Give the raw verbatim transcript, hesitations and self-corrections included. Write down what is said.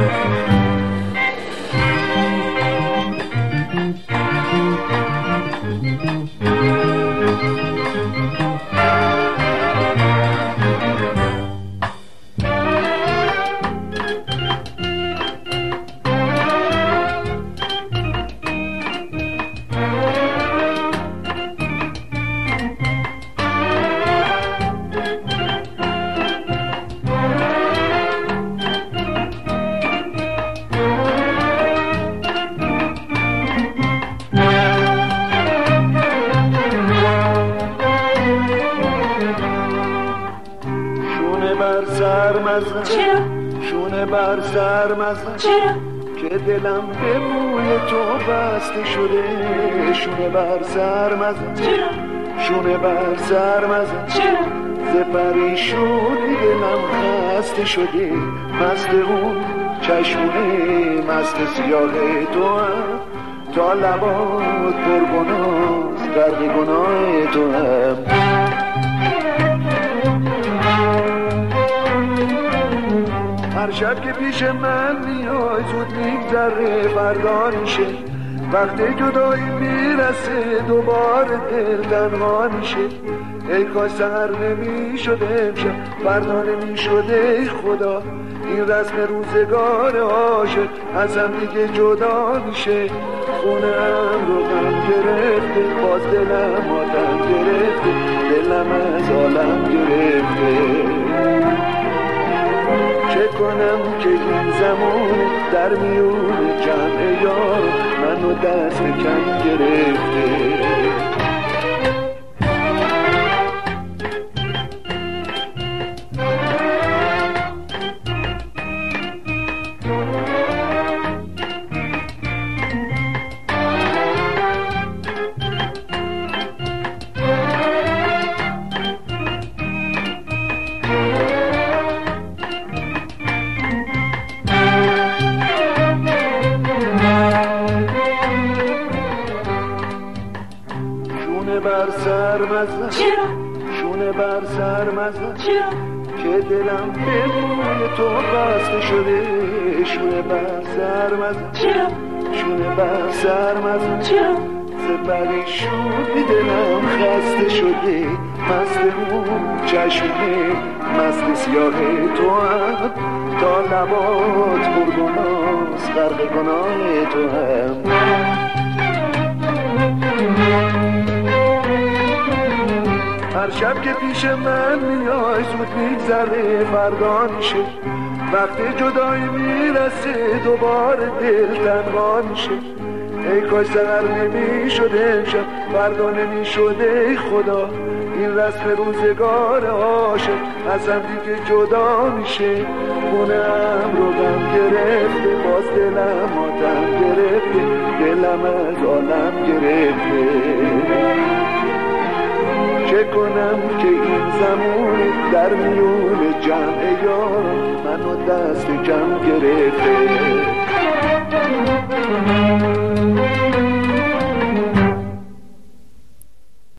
چرا؟ شونه بر سر مزن چرا؟ که دلم به موی تو بسته شده. شونه بر سر مزن چرا؟ شونه بر سر مزن چرا؟ ز پریشونی دلم خسته شده. مست اون چشمونه مست سیاه تو هم، تا لبات پر گناز غرق گناه تو هم. هر شب که پیش من میای زود میگذره فردا میشه. وقتی جدایی میرسه دوباره دل تنها میشه. ای کاش سحر نمیشده امشب فردا نمیشده. ای خدا این رسم روزگار عاشق از هم دیگه جدا میشه. خونم رو غم گرفته باز دلم آدم گرفته. دلم از عالم گرفته. چه کنم که این زمان در میون جمع یار منو دست کم گرفته. بر سر مزن چرا؟ شونه بر سر مزن چرا؟ که دلم به موی تو بسته شده. شونه بر سر مزن چرا؟ شونه بر سر مزن چرا؟ ز پریشونی دلم خسته شده. مست اون چشمه مست سیاه تو هم، تا لبات پر گناز غرق گناه تو هم. هر شب که پیش من میای زود میگذره فردا میشه. وقتی جدایی میرسه دوباره دل تنها میشه. ای کاش سحر نمیشده امشب فردا نمیشده. ای خدا این رسم روزگار عاشق از هم دیگه جدا میشه. خونم رو غم گرفته باز دلم آدم گرفته. دلم از عالم گرفته. چه کنم که این زمان در میون جمع یار منو دست کم گرفته.